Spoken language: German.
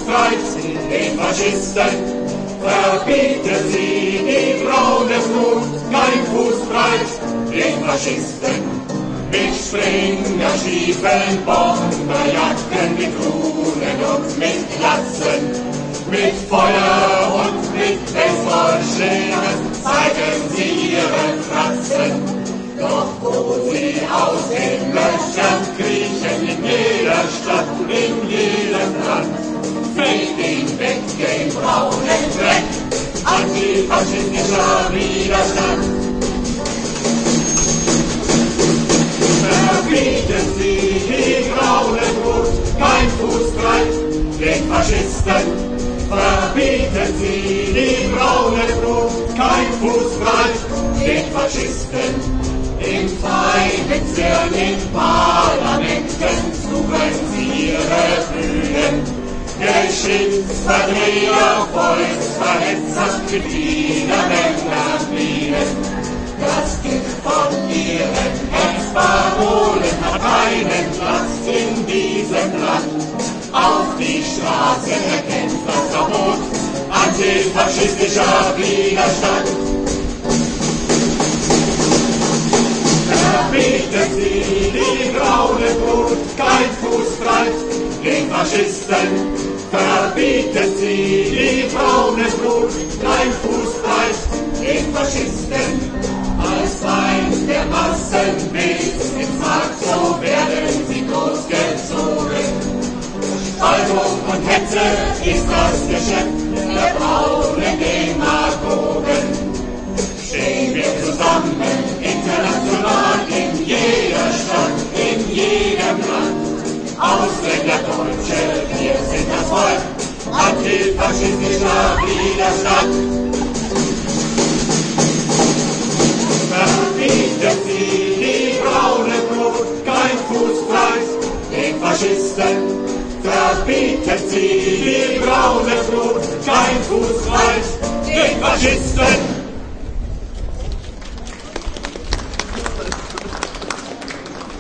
fußfrei, den Faschisten. Verbieten Sie die braune Flut, kein fußfrei, den Faschisten. Mit Springerstiefeln, Bomberjacken, mit Runen und mit Glatzen, mit Feuer und mit Baseballschlägen zeigen Sie Ihre Fratzen. Doch wo Sie aus den Löchern kriechen, in jeder Stadt, in jedem Land, fegt ihn weg, den braunen Dreck, antifaschistischer Widerstand. Verbieten Sie die graue Brut, kein Fußfrei, den Faschisten. Verbieten Sie die braune Brut, kein Fußfrei, den Faschisten. Im Feindbezirk, in Parlamenten suchen Sie Ihre Bühnen. Geschichtsverdreher, Volksverhetzer, Mitgliedermänner fliehen. Das Gift von Ihren Ex-Parolen hat keinen Platz in diesem Land. Auf die Straße erkennt das Verbot antifaschistischer Widerstand. Verbieten Sie die graue Brut, kein Fußfrei, den Faschisten. Verbieten Sie die braune Brut, kein Fußfrei, den Faschisten. Als Feind der Massen bis ins Markt, so werden sie großgezogen. Spaltung und Hetze ist das Geschäft der braunen Demagogen. Stehen wir zusammen, international, in jeder Stadt, in jedem Land. Ausländer, Deutsche, wir sind das Volk, antifaschistischer Widerstand. Verbieten Sie die braune Brut, kein Fußfrei, den Faschisten. Verbieten Sie die braune Brut, kein Fußfrei, den Faschisten.